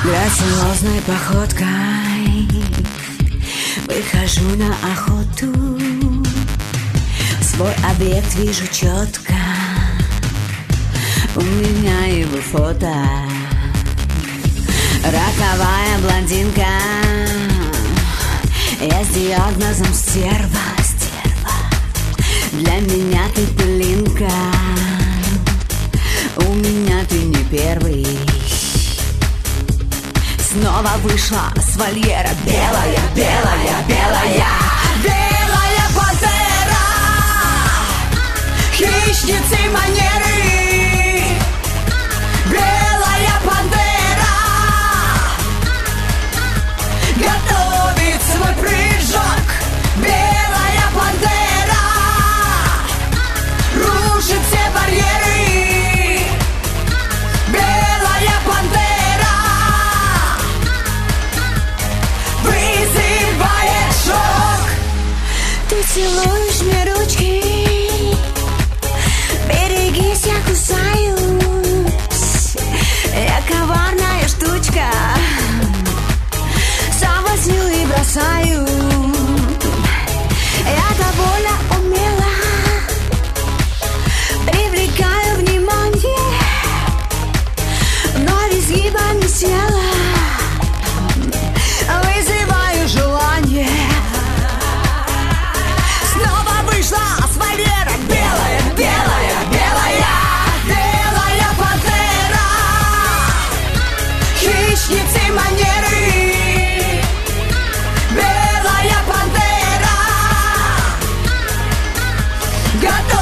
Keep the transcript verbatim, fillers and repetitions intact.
Грациозной походкой выхожу на охоту. Свой объект вижу четко, у меня его фото. Роковая блондинка, я с диагнозом стерва, стерва. Для меня ты пылинка, у меня ты не первый. Снова вышла с вольера белая, белая, белая, белая пантера, хищницы манеры, белая пантера готовит свой прыжок, белая пантера рушит все барьеры, белая пантера ты целуешь мне ручки, берегись, я кусаюсь. Я коварная штучка, соблазню и бросаю. Я довольно умело привлекаю внимание, но изгибами тела вызываю желание. Снова вышла с вольера белая, белая, белая, белая пантера, хищницы манеры, белая пантера готова